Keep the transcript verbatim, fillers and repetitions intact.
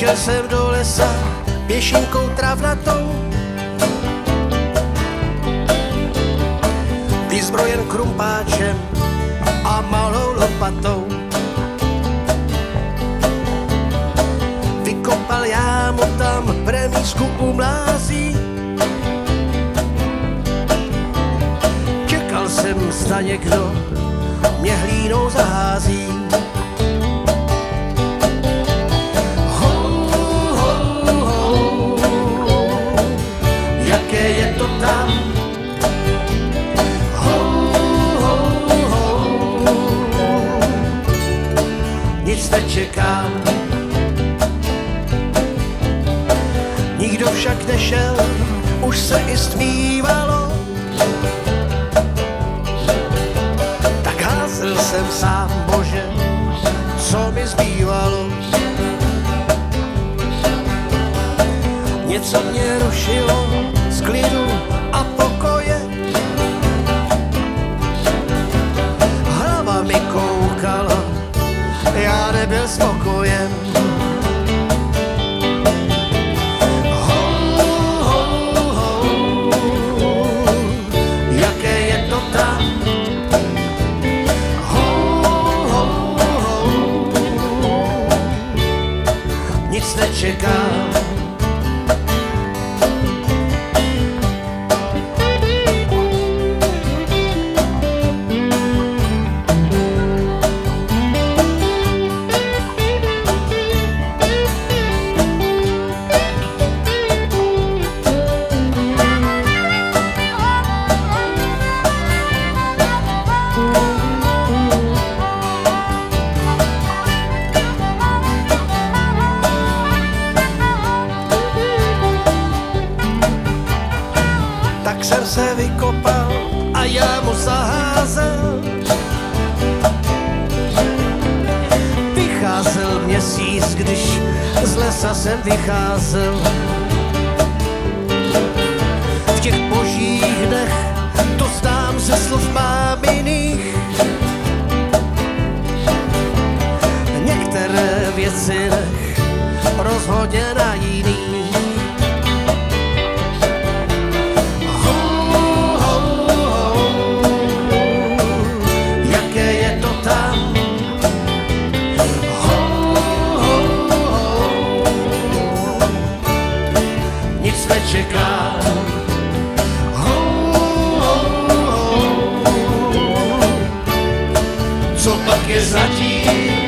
Šel jsem do lesa pěšinkou travnatou, vyzbrojen krumpáčem a malou lopatou. Vykopal jámu tam v remízku u mlází. Čekal jsem, zda někdo mě hlínou zahází. Nečekám. Nikdo však nešel, už se i stmívalo. Tak házel jsem sám, Bože, co mi zbývalo. Něco mě rušilo z klidu a pokoje. Hlava mi koukala, já nebyl spokojen. Ho, ho, ho, jaké je to tam? Ho, ho, ho, nic nečekám. Tak jsem se vykopal a já mu zaházel. Vycházel měsíc, když z lesa jsem vycházel. V těch božích dnech to znám ze slov máminých. Některé věci nech rozhodně na jiných. Nečekám. Ho, ho, ho. Co pak je zatím?